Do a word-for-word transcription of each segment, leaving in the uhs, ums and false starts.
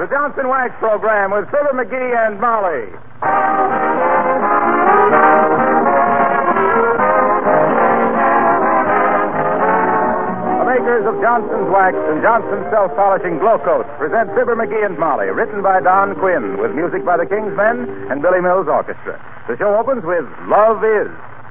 the Johnson Wax program with Fibber McGee and Molly. The makers of Johnson's Wax and Johnson's Self-Polishing Glow Coat present Fibber McGee and Molly, written by Don Quinn, with music by the King's Men and Billy Mills Orchestra. The show opens with Love Is.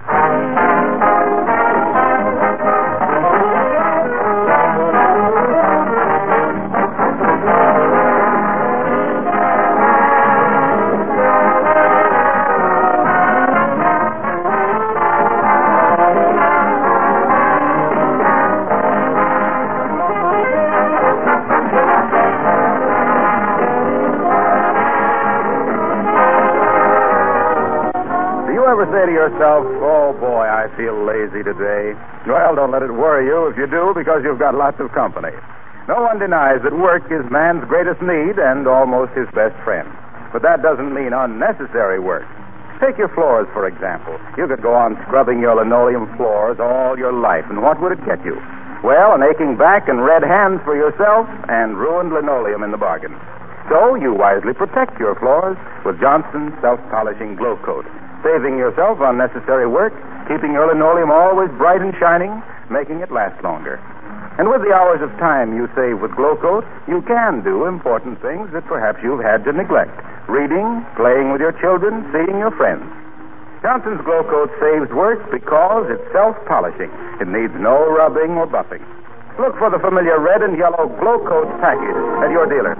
Say to yourself, oh boy, I feel lazy today. Well, don't let it worry you if you do, because you've got lots of company. No one denies that work is man's greatest need and almost his best friend. But that doesn't mean unnecessary work. Take your floors, for example. You could go on scrubbing your linoleum floors all your life, and what would it get you? Well, an aching back and red hands for yourself, and ruined linoleum in the bargain. So you wisely protect your floors with Johnson's Self-Polishing Glow Coat, saving yourself unnecessary work, keeping your linoleum always bright and shining, making it last longer. And with the hours of time you save with Glow Coat, you can do important things that perhaps you've had to neglect. Reading, playing with your children, seeing your friends. Johnson's Glow Coat saves work because it's self-polishing. It needs no rubbing or buffing. Look for the familiar red and yellow Glow Coat package at your dealer.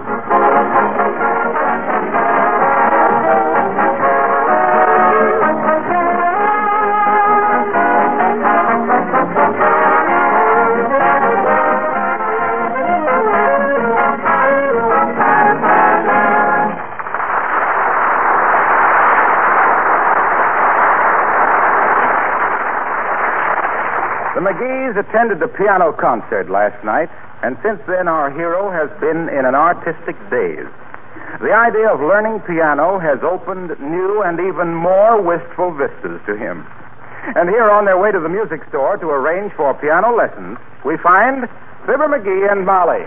The McGees attended the piano concert last night, and since then our hero has been in an artistic daze. The idea of learning piano has opened new and even more wistful vistas to him. And here on their way to the music store to arrange for piano lessons, we find Fibber McGee and Molly.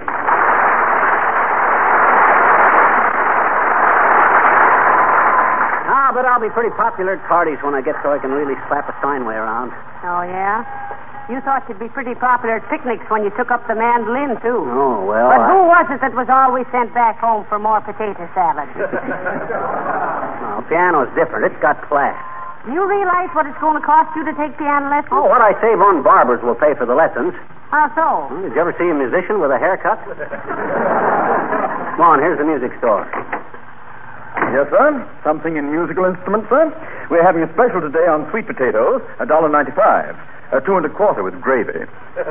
Ah, but I'll be pretty popular at parties when I get so I can really slap a Steinway around. Oh, yeah? You thought you'd be pretty popular at picnics when you took up the mandolin, too. Oh, well, But I... who was it that was always sent back home for more potato salad? Well, piano's different. It's got class. Do you realize what it's going to cost you to take piano lessons? Oh, what I save on barbers will pay for the lessons. How so? Hmm, did you ever see a musician with a haircut? Come on, here's the music store. Yes, sir. Something in musical instruments, sir. We're having a special today on sweet potatoes, a dollar ninety-five. Uh, two and a quarter with gravy. Does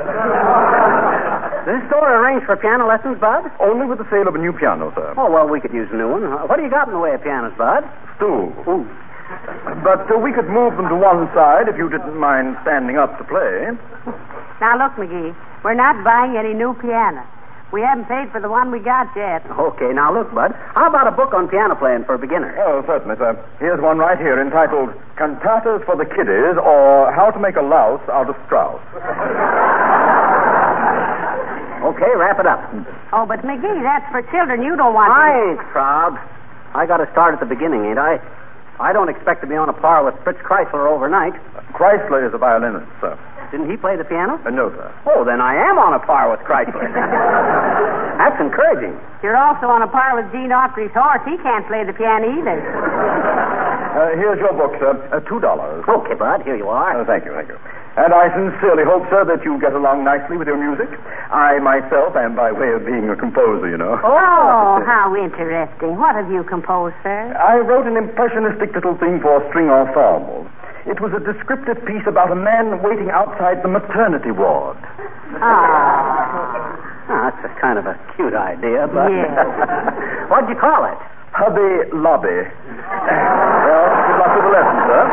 this store arrange for piano lessons, Bud? Only with the sale of a new piano, sir. Oh, well, we could use a new one. What do you got in the way of pianos, Bud? Stool. Ooh. But uh, we could move them to one side if you didn't mind standing up to play. Now, look, McGee, we're not buying any new piano. We haven't paid for the one we got yet. Okay, now look, Bud. How about a book on piano playing for a beginner? Oh, certainly, sir. Here's one right here entitled Cantatas for the Kiddies, or How to Make a Louse Out of Strauss. Okay, wrap it up. Oh, but McGee, that's for children. You don't want I to... ain't proud. I got to start at the beginning, ain't I? I don't expect to be on a par with Fritz Kreisler overnight. Chrysler is a violinist, sir. Didn't he play the piano? Uh, no, sir. Oh, then I am on a par with Chrysler. That's encouraging. You're also on a par with Gene Autry's horse. He can't play the piano either. Uh, here's your book, sir. Uh, Two dollars. Okay, Bud, here you are. Uh, thank you, thank you. And I sincerely hope, sir, that you get along nicely with your music. I myself am by way of being a composer, you know. Oh, how interesting. What have you composed, sir? I wrote an impressionistic little thing for string ensemble. It was a descriptive piece about a man waiting outside the maternity ward. Ah. Oh, that's a kind of a cute idea, but... Yes. What'd you call it? Hubby Lobby. Well, good luck with the lesson, sir.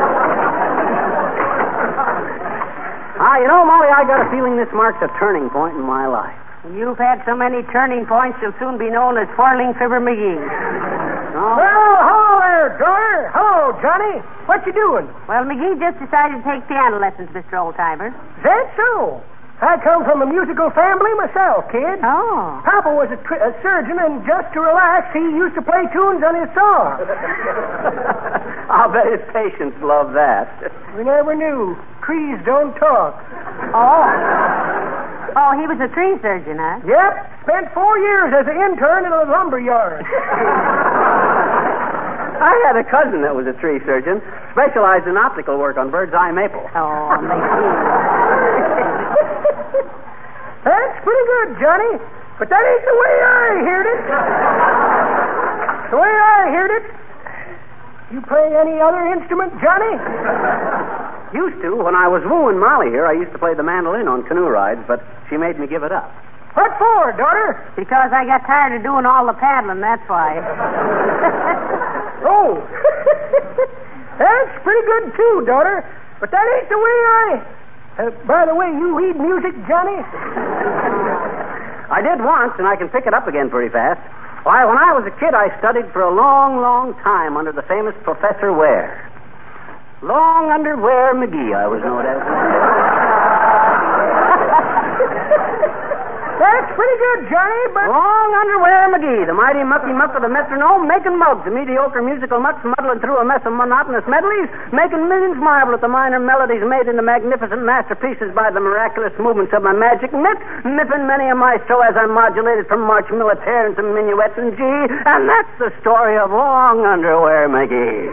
Ah, you know, Molly, I got a feeling this marks a turning point in my life. You've had so many turning points, you'll soon be known as Whirling Fibber McGee. Oh. Well, hello there, Dryer. Hello, Johnny. What you doing? Well, McGee just decided to take piano lessons, Mister Oldtimer. Is that so? I come from a musical family myself, kid. Oh. Papa was a, tr- a surgeon, and just to relax, he used to play tunes on his saw. I'll bet his patients love that. We never knew. Trees don't talk. Oh. Oh, he was a tree surgeon, huh? Yep. Spent four years as an intern in a lumber yard. I had a cousin that was a tree surgeon, specialized in optical work on bird's eye maple. Oh, McGee. That's pretty good, Johnny. But that ain't the way I heard it. The way I heard it. You play any other instrument, Johnny? Used to. When I was wooing Molly here, I used to play the mandolin on canoe rides, but she made me give it up. What for, daughter? Because I got tired of doing all the paddling, that's why. Oh. That's pretty good, too, daughter. But that ain't the way I... Uh, by the way, you read music, Johnny? I did once, and I can pick it up again pretty fast. Why, when I was a kid, I studied for a long, long time under the famous Professor Ware. Long Underwear McGee, I was known as. That's pretty good, Johnny, but... Long Underwear McGee, the mighty mucky muck of the metronome, making mugs, the mediocre musical mucks muddling through a mess of monotonous medleys, making millions marvel at the minor melodies made into magnificent masterpieces by the miraculous movements of my magic mitt, nipping many a maestro as I modulated from March Militaire into minuets in G, and that's the story of Long Underwear McGee.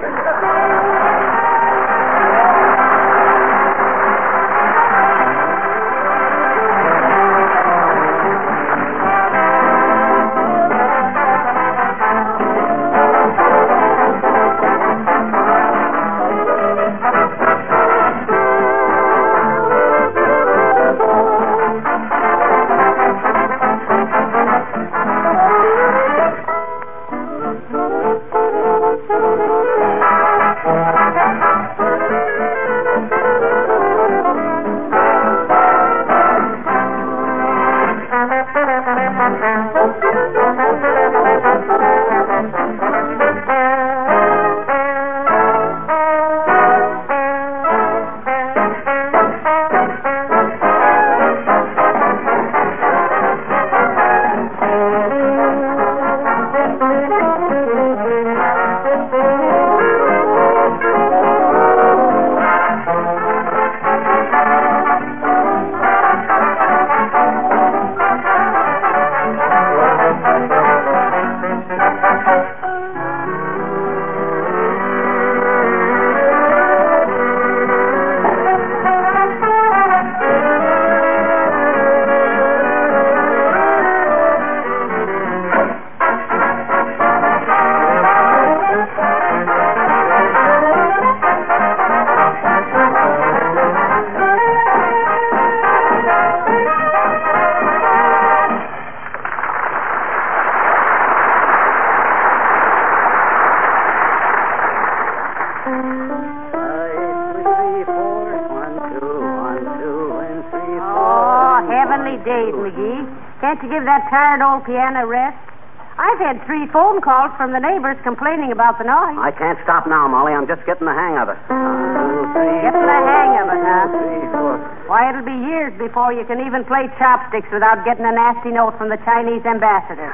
Can't you give that tired old piano rest? I've had three phone calls from the neighbors complaining about the noise. I can't stop now, Molly. I'm just getting the hang of it. One, two, three, Getting the hang of it, huh? three, four. Why, it'll be years before you can even play chopsticks without getting a nasty note from the Chinese ambassador.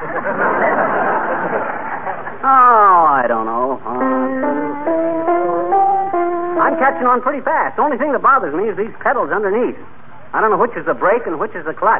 Oh, I don't know. One, two, three, four. I'm catching on pretty fast. The only thing that bothers me is these pedals underneath. I don't know which is the brake and which is the clutch.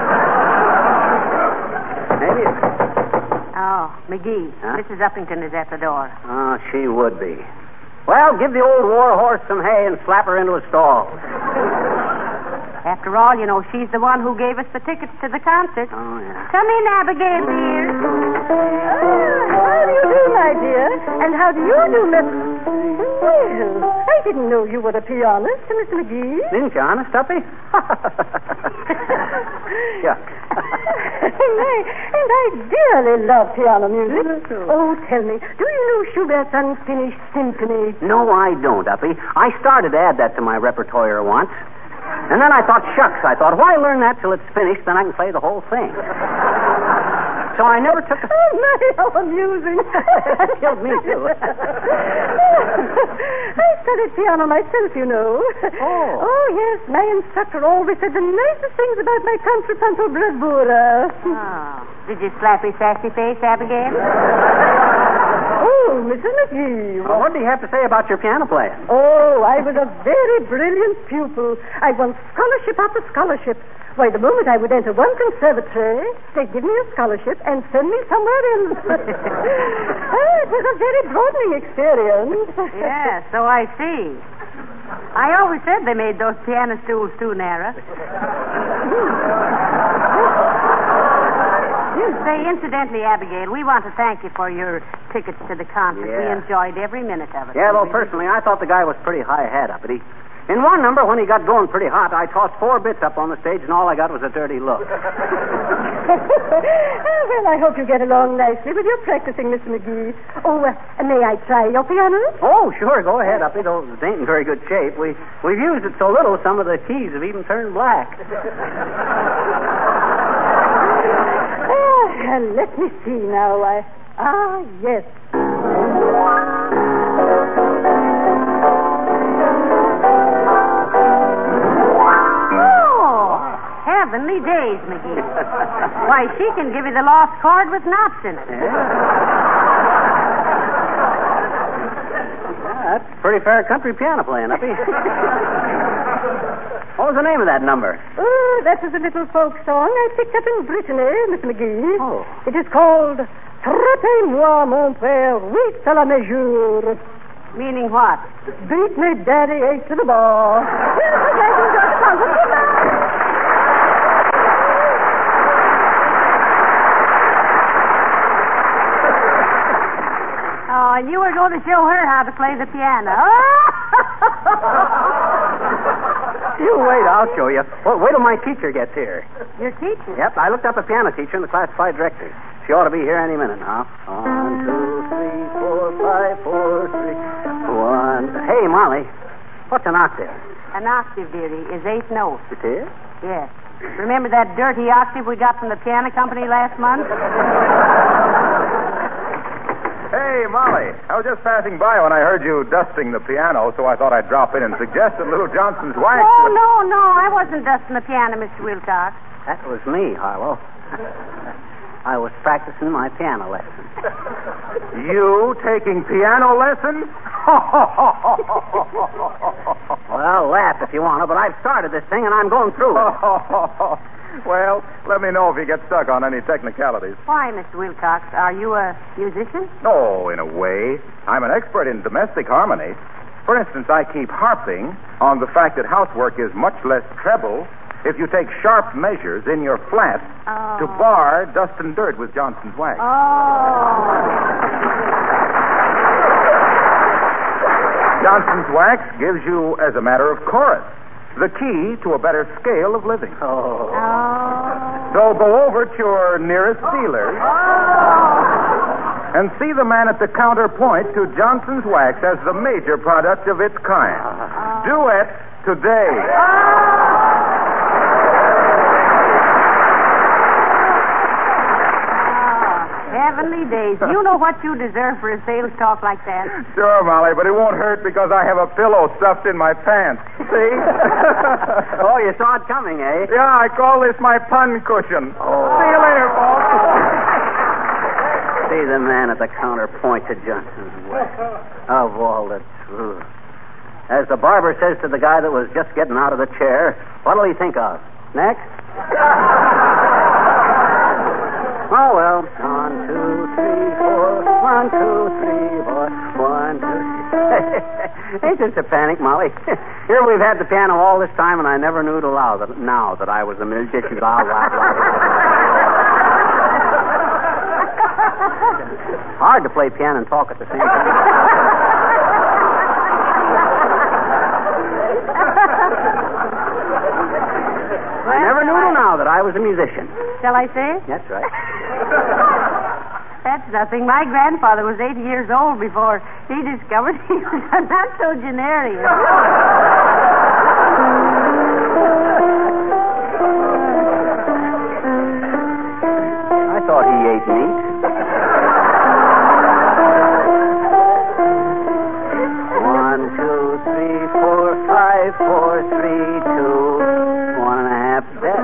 Maybe it's... Oh, McGee, huh? Missus Uppington is at the door. Oh, she would be. Well, give the old war horse some hay and slap her into a stall. After all, you know, she's the one who gave us the tickets to the concert. Oh, yeah. Come in, Abigail, dear. Oh, how do you do, my dear? And how do you do, Miss... Well, I didn't know you were a pianist, Miss McGee. Didn't you, honest, Tuppy? Yeah. and, I, and I dearly love piano music. Oh, tell me, do you know Schubert's Unfinished Symphony? No, I don't, Uppy. I started to add that to my repertoire once. And then I thought, shucks, I thought, why learn that till it's finished, then I can play the whole thing. so I never took a... Oh, my, how amusing. That killed me, too. I studied piano myself, you know. Oh. Oh, yes. My instructor always said the nicest things about my contrapuntal bravura. Oh. Did you slap his sassy face, Abigail? Oh, Missus McGee. Well, what do you have to say about your piano playing? Oh, I was a very brilliant pupil. I won scholarship after scholarship. Why, the moment I would enter one conservatory, they'd give me a scholarship and send me somewhere else. Oh, it was a very broadening experience. Yeah, so I see. I always said they made those piano stools too narrow. Say, incidentally, Abigail, we want to thank you for your tickets to the concert. Yeah. We enjoyed every minute of it. Yeah, well, personally, I thought the guy was pretty high hat up. But he, in one number, when he got going pretty hot, I tossed four bits up on the stage, and all I got was a dirty look. Oh, well, I hope you get along nicely with your practicing, Miss McGee. Oh, uh, may I try your piano? Oh, sure, go ahead, Uppy. Though it ain't in very good shape. We, we've used it so little, some of the keys have even turned black. Oh, uh, let me see now. I, ah, yes. Heavenly days, McGee. Why, she can give you the lost chord with knots in it. Yeah. Yeah, that's pretty fair country piano playing, Uppy. What was the name of that number? Oh, that was a little folk song I picked up in Brittany, Miss McGee. Oh. It is called Trappez-moi, mon père, huit à la mesure. Meaning what? Beat me, daddy, eight to the bar. Oh, and you were going to show her how to play the piano. You wait, I'll show you. Well, wait till my teacher gets here. Your teacher? Yep, I looked up a piano teacher in the classified directory. She ought to be here any minute now. One, two, three, four, five, four, three, one. Hey, Molly, what's an octave? An octave, dearie, is eight notes. It is? Yes. Remember that dirty octave we got from the piano company last month? Hey, Molly, I was just passing by when I heard you dusting the piano, so I thought I'd drop in and suggest that little Johnson's wax. Oh, no, no, I wasn't dusting the piano, Mister Wilcox. That was me, Harlow. I was practicing my piano lesson. You taking piano lessons? Well, laugh if you want to, but I've started this thing and I'm going through it. Well, let me know if you get stuck on any technicalities. Why, Mister Wilcox, are you a musician? Oh, in a way. I'm an expert in domestic harmony. For instance, I keep harping on the fact that housework is much less treble if you take sharp measures in your flat Oh. to bar dust and dirt with Johnson's wax. Oh. Johnson's wax gives you, as a matter of chorus, the key to a better scale of living. Oh. Oh. So go over to your nearest dealer and see the man at the counter point to Johnson's wax as the major product of its kind. Do it today. Heavenly days. You know what you deserve for a sales talk like that? Sure, Molly, but it won't hurt because I have a pillow stuffed in my pants. See? Oh, you saw it coming, eh? Yeah, I call this my pun cushion. See you later, folks. See the man at the counter point to Johnson's wax. Of all the truth. As the barber says to the guy that was just getting out of the chair, what'll he think of? Next? Oh, well. One, two, three, four. One, two, three, four. One, two, three. Ain't this a panic, Molly? Here we've had the piano all this time, and I never knew to allow that now that I was a musician. Blah, blah, blah. Hard to play piano and talk at the same time. I never knew till now that I was a musician. Shall I say? That's right. That's nothing. My grandfather was eighty years old before he discovered he was a noctogenarian. I thought he ain't neat. One, two, three, four, five, four, three, two, one and a half steps.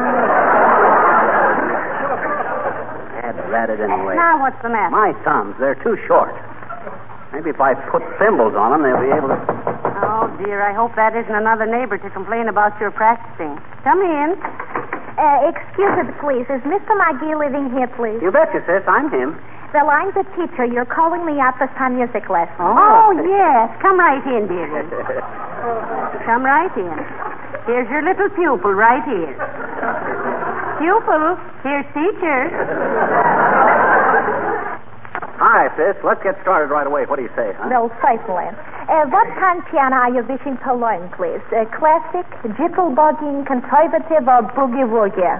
Had ratted anyway. Now what's the matter? My thumbs, they're too short. Maybe if I put thimbles on them, they'll be able to... Oh, dear, I hope that isn't another neighbor to complain about your practicing. Come in. Uh, excuse me, please. Is Mister McGee living here, please? You betcha, sis. I'm him. Well, I'm the teacher. You're calling me out for some music lesson. Oh, yes. Come right in, dearie. Come right in. Here's your little pupil right here. Pupil, here's teacher. All right, sis. Let's get started right away. What do you say, huh? No, certainly. Uh, what kind of piano are you wishing to learn, please? Uh, classic, jitterbugging, conservative, or boogie-woogie?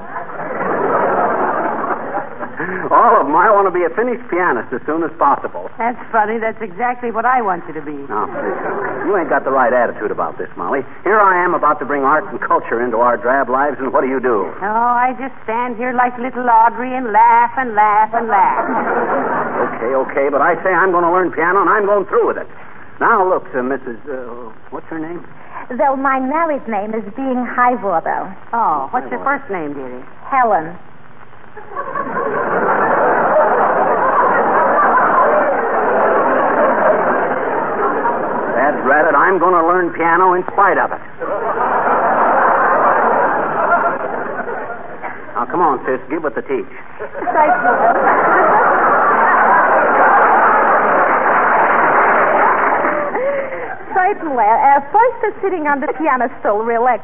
All of them. I want to be a finished pianist as soon as possible. That's funny. That's exactly what I want you to be. No, you ain't got the right attitude about this, Molly. Here I am about to bring art and culture into our drab lives, and what do you do? Oh, I just stand here like little Audrey and laugh and laugh and laugh. Okay, okay, but I say I'm going to learn piano, and I'm going through with it. Now, look, uh, Missus Uh, what's her name? Though my married name is being Highwater. Oh, what's your first name, dearie? Helen. That's ratted. I'm going to learn piano in spite of it. Now, come on, sis. Give it the teach. Certainly. Uh, first is sitting on the piano stool. Relax.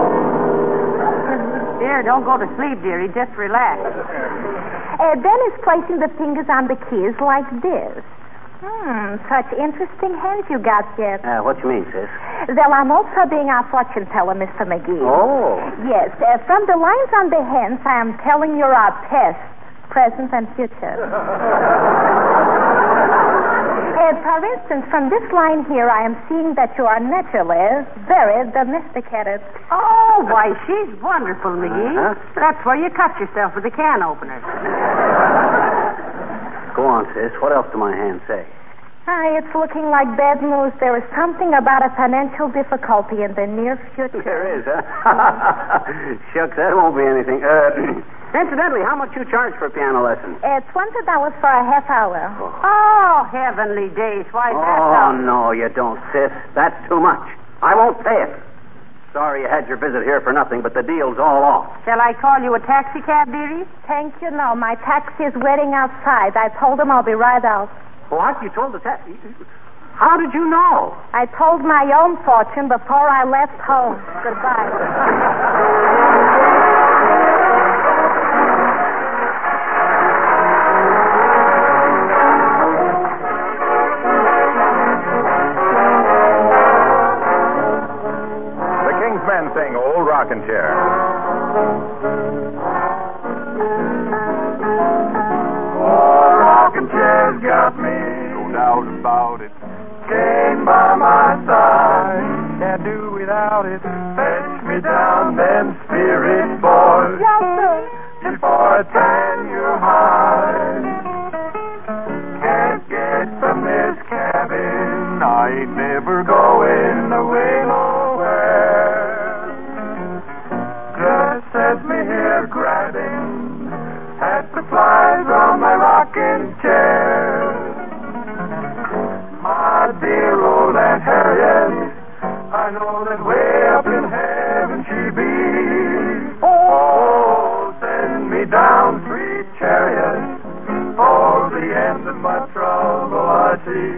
Dear, don't go to sleep, dearie. Just relax. Uh, then is placing the fingers on the keys like this. Hmm, such interesting hands you got, Jeff. Uh, what you mean, sis? Well, I'm also being our fortune teller, Mister McGee. Oh. Yes, uh, from the lines on the hands, I am telling you our past, present, and future. Uh, for instance, from this line here, I am seeing that you are naturally very domesticated. Oh, why, she's wonderful, McGee. Uh-huh. That's where you cut yourself with a can opener. Go on, sis. What else do my hands say? Hi, it's looking like bad news. There is something about a financial difficulty in the near future. There is, huh? Shucks, that won't be anything. Uh, incidentally, how much you charge for a piano lesson? Uh, twenty dollars for a half hour. Oh, heavenly days. Why, that's... Oh, no, you don't, sis. That's too much. I won't pay it. Sorry you had your visit here for nothing, but the deal's all off. Shall I call you a taxi cab, dearie? Thank you, no. My taxi is waiting outside. I told him I'll be right out. What? You told the taxi? How did you know? I told my own fortune before I left home. Goodbye. The King's Men sing Old Rockin' Chair. Oh, rocking chair's got me, no doubt about it. Staying by my side, can't do without it. Fetch me down them spirit boys, before I tan your hide. Can't get from this cabin, I ain't never going away nowhere. Just set me here grabbing at the flies on my rocking chair. My dear old Aunt Harriet, I know that way up in heaven she be. Oh, send me down sweet chariot, for the end of my trouble I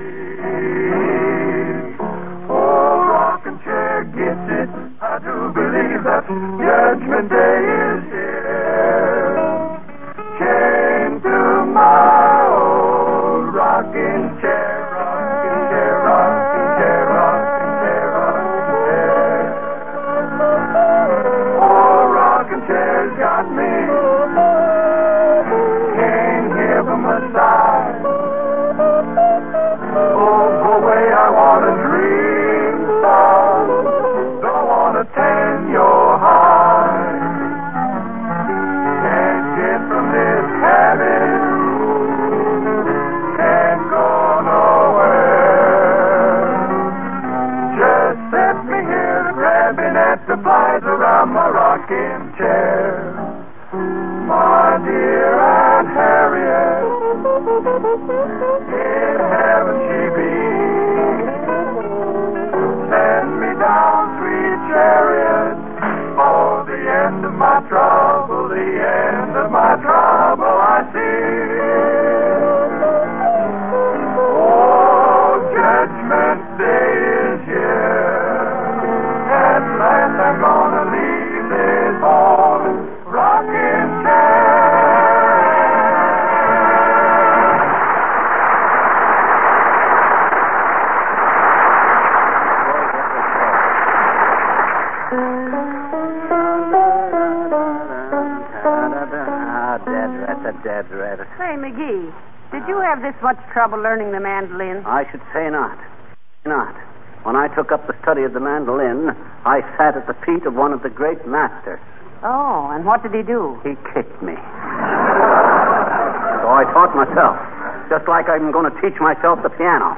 see. Oh, rocking chair gets it, I do believe that Judgment Day is here. Chain to my old rocking chair, rocking chair, rocking chair, rocking chair, rocking chair. Oh, rocking chair's got me, can't hear from my side. Oh, chair. My dear Aunt Harriet, in heaven she be. Send me down, sweet chariot, for the end of my trouble, the end of my trouble I see. Oh, Judgment Day is here. At last I'm gonna leave this old rocking chair. Ah, dead rat, a dead rat. Say, McGee, did you have this much trouble learning the mandolin? I should say not. Not. When I took up the study of the mandolin, I sat at the feet of one of the great masters. Oh, and what did he do? He kicked me. So I taught myself, just like I'm going to teach myself the piano.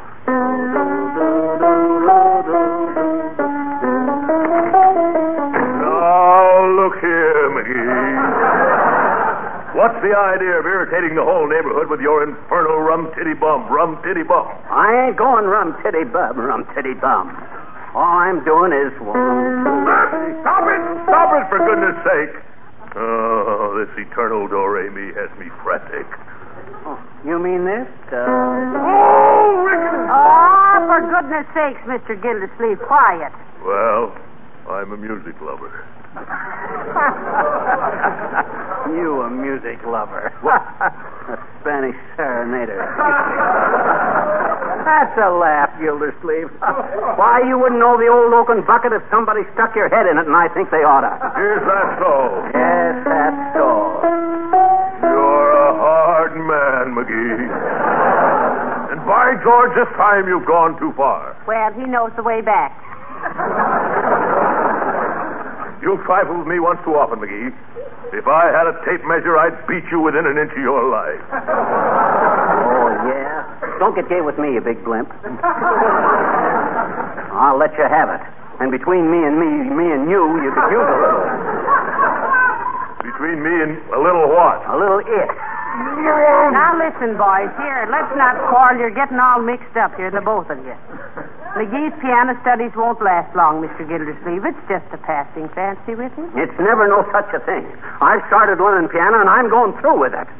Now, look here, McGee. What's the idea of irritating the whole neighborhood with your infernal rum-titty-bum, rum-titty-bum? I ain't going rum-titty-bum, rum-titty-bum. All I'm doing is... Stop it! Stop it, for goodness sake! Oh, this eternal do-re-mi has me frantic. Oh, you mean this? Uh... Oh, Rick! Oh, for goodness sakes, Mister Gildersleeve, quiet. Well, I'm a music lover. You a music lover. A Spanish serenader. That's a laugh, Gildersleeve. Why, you wouldn't know the old oaken bucket if somebody stuck your head in it, and I think they oughta. Is that so? Yes, that's so. You're a hard man, McGee. And by George, this time you've gone too far. Well, he knows the way back. You've trifled with me once too often, McGee. If I had a tape measure, I'd beat you within an inch of your life. Oh, yeah? Don't get gay with me, you big blimp. I'll let you have it. And between me and me, me and you, you could use a little. Between me and a little what? A little it. Now listen, boys. Here, let's not quarrel. You're getting all mixed up here, the both of you. McGee's piano studies won't last long, Mister Gildersleeve. It's just a passing fancy with him. It's never no such a thing. I've started learning piano, and I'm going through with it.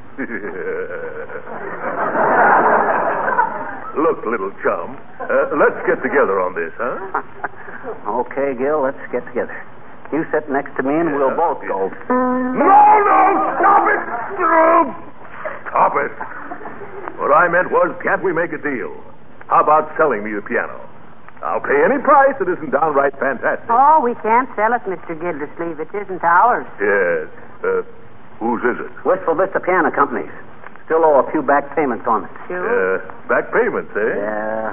Look, little chum, uh, let's get together on this, huh? Okay, Gil, let's get together. You sit next to me, and we'll both go. No, no, stop it! Stop it. What I meant was, can't we make a deal? How about selling me the piano? I'll pay any price that isn't downright fantastic. Oh, we can't sell it, Mister Gildersleeve. It isn't ours. Yes. Uh, whose is it? Wistful Vista Piano Company's. Still owe a few back payments on it. Sure. Uh, back payments, eh? Yeah.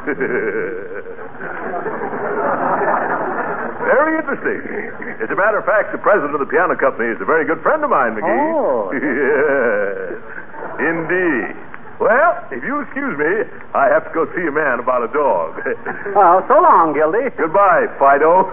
Very interesting. As a matter of fact, the president of the piano company is a very good friend of mine, McGee. Oh. Yes. Indeed. Well, if you excuse me, I have to go see a man about a dog. Well, so long, Gildy. Goodbye, Fido.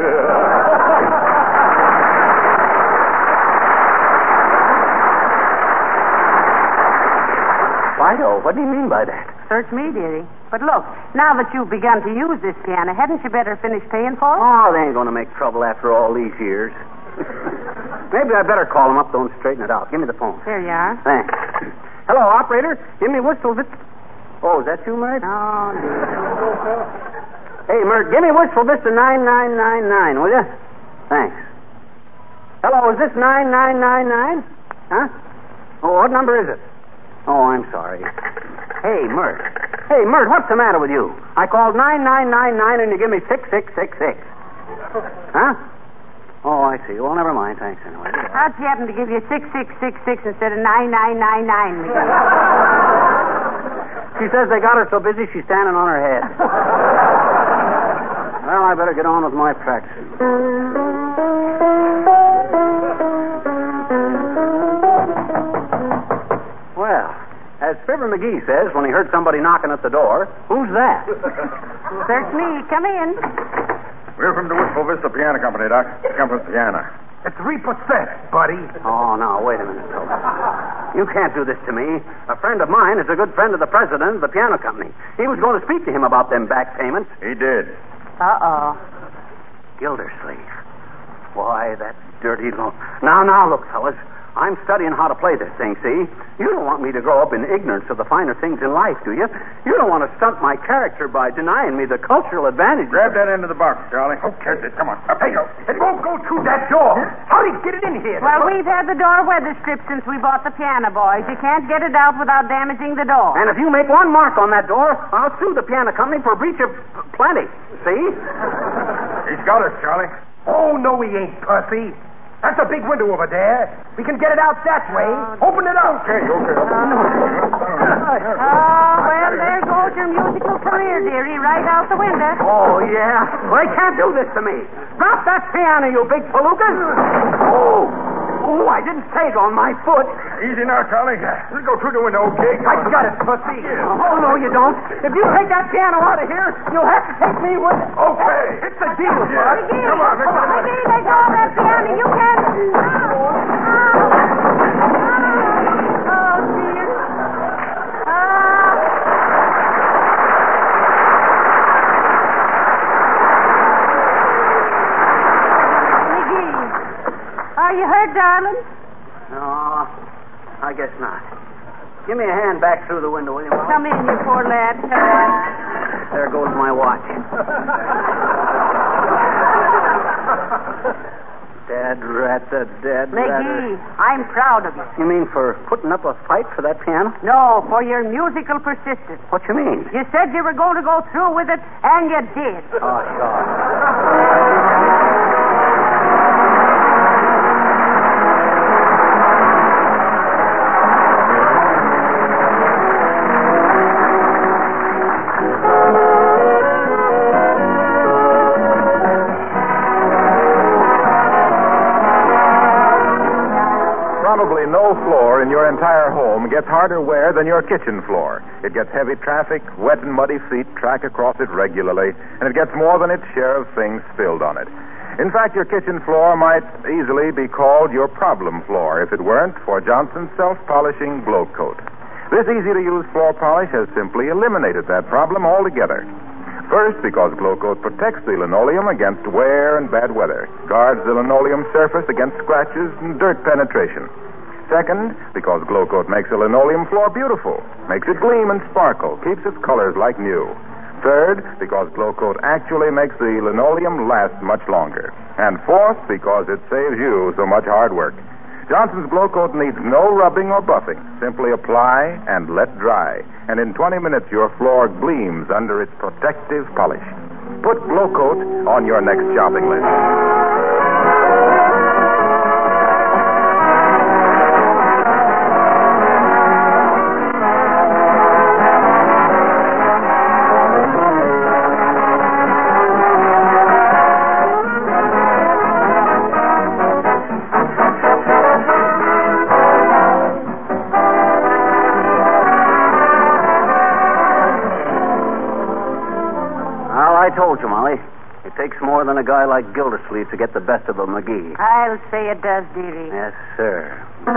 Fido? What do you mean by that? Search me, dearie. But look, now that you've begun to use this piano, hadn't you better finish paying for it? Oh, they ain't going to make trouble after all these years. Maybe I better call them up, though, and straighten it out. Give me the phone. Here you are. Thanks. Hello, operator. Give me Wistful Vista. Oh, is that you, Mert? Oh, dear. Hey, Mert, give me Wistful Vista nine nine nine nine, will you? Thanks. Hello, is this nine nine nine nine? Huh? Oh, what number is it? Oh, I'm sorry. Hey, Mert. Hey, Mert, what's the matter with you? I called nine nine nine nine and you give me six six six six. Huh? Oh, I see. Well, never mind. Thanks, anyway. How'd she happen to give you six six six six instead of nine nine nine nine, McGee? She says they got her so busy she's standing on her head. Well, I better get on with my practice. Well, as Fibber McGee says when he heard somebody knocking at the door, who's that? Search me. Come in. We're from the Wistful Vista Piano Company, Doc. Come with piano. at three percent, buddy. Oh, now, wait a minute, fella. You can't do this to me. A friend of mine is a good friend of the president of the piano company. He was going to speak to him about them back payments. He did. Uh-oh. Gildersleeve. Why, that dirty lo... Now, now, look, fellas. I'm studying how to play this thing, see? You don't want me to grow up in ignorance of the finer things in life, do you? You don't want to stunt my character by denying me the cultural advantage. Grab that end of the box, Charlie. Okay, come on. Up you go. It won't go through that door. How'd he get it in here? Well, we've had the door weather stripped since we bought the piano, boys. You can't get it out without damaging the door. And if you make one mark on that door, I'll sue the piano company for breach of plenty. See? He's got us, Charlie. Oh, no, he ain't, Pussy. That's a big window over there. We can get it out that way. Open it up. Okay, okay. Oh, well, there goes your musical career, dearie, right out the window. Oh, yeah. Well, they can't do this to me. Drop that piano, you big palookas. Oh. Oh, I didn't say it on my foot. Easy now, Charlie. We'll go through the window, okay? I got it, Pussy. Oh, no, you don't. If you take that piano out of here, you'll have to take me with you. Okay. It's a deal, Bud. McGee, Come on, let's go. McGee, let go of that piano. You can't... Oh, oh dear. Ah. McGee, are you hurt, darling? No, I guess not. Give me a hand back through the window, will you, Mom? Come in, you poor lad. Come on. There goes my watch. Dead rat, the dead rat. McGee, I'm proud of you. You mean for putting up a fight for that piano? No, for your musical persistence. What you mean? You said you were going to go through with it, and you did. Oh, sure. Probably no floor in your entire home gets harder wear than your kitchen floor. It gets heavy traffic, wet and muddy feet track across it regularly, and it gets more than its share of things spilled on it. In fact, your kitchen floor might easily be called your problem floor if it weren't for Johnson's self-polishing Glow Coat. This easy-to-use floor polish has simply eliminated that problem altogether. First, because Glow Coat protects the linoleum against wear and bad weather, guards the linoleum surface against scratches and dirt penetration. Second, because Glow Coat makes a linoleum floor beautiful, makes it gleam and sparkle, keeps its colors like new. Third, because Glow Coat actually makes the linoleum last much longer. And fourth, because it saves you so much hard work. Johnson's Glow Coat needs no rubbing or buffing. Simply apply and let dry. And in twenty minutes, your floor gleams under its protective polish. Put Glow Coat on your next shopping list. I told you, Molly. It takes more than a guy like Gildersleeve to get the best of a McGee. I'll say it does, dearie. Yes, sir.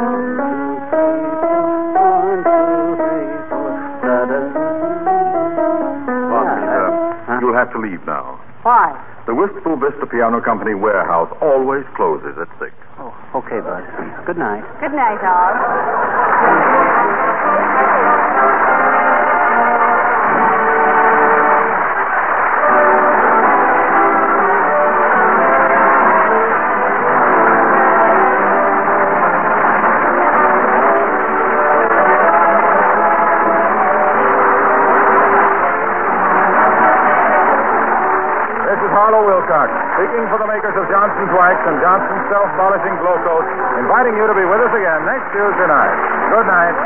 Huh? You'll have to leave now. Why? The Wistful Vista Piano Company warehouse always closes at six. Oh, okay, bud. Good night. Good night, all. Speaking for the makers of Johnson's Wax and Johnson's Self-Polishing Glow Coat, inviting you to be with us again next Tuesday night. Good night.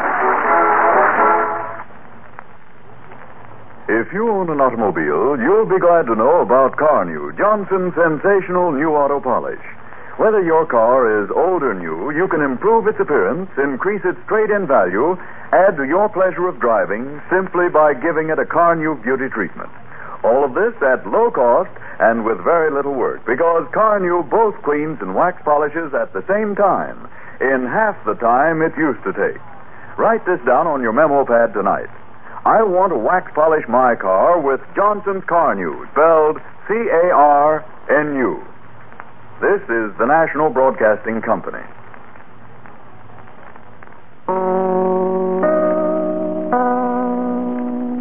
If you own an automobile, you'll be glad to know about Carnew, Johnson's sensational new auto polish. Whether your car is old or new, you can improve its appearance, increase its trade-in value, add to your pleasure of driving simply by giving it a Carnew beauty treatment. All of this at low cost and with very little work, because Carnu both cleans and wax polishes at the same time, in half the time it used to take. Write this down on your memo pad tonight. I want to wax polish my car with Johnson's Carnu, spelled C A R N U. This is the National Broadcasting Company.